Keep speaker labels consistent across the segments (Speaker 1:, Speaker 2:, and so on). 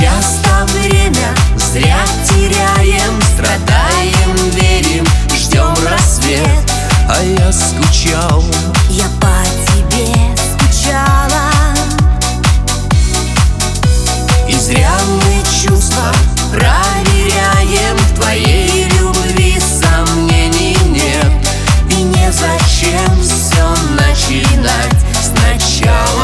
Speaker 1: часто время зря теряем, страдаем, верим, ждем рассвет.
Speaker 2: А я скучал,
Speaker 1: я по тебе скучала. И зря мы чувства проверяем, в твоей любви сомнений нет. И незачем все начинать сначала.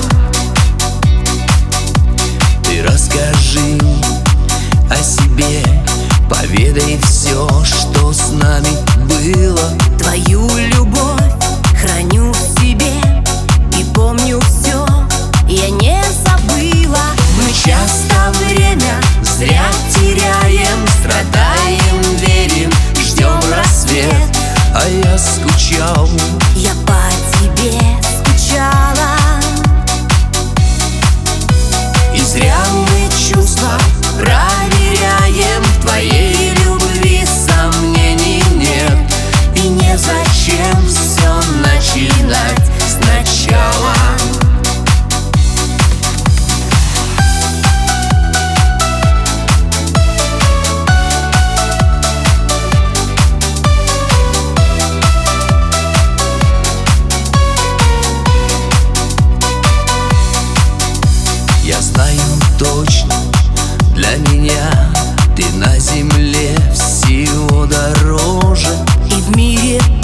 Speaker 2: ты расскажи о себе, поведай все, что с нами было.
Speaker 1: Твою любовь храню в себе и помню все, я не забыла. Мы часто время зря теряем, страдаем, верим, ждем рассвет.
Speaker 2: А я скучал,
Speaker 1: я по тебе скучала. И зря мы чувства проверяем, в твоей любви сомнений нет. И незачем все начинать сначала.
Speaker 2: я знаю точно, для меня ты на земле всего дороже.
Speaker 1: И в мире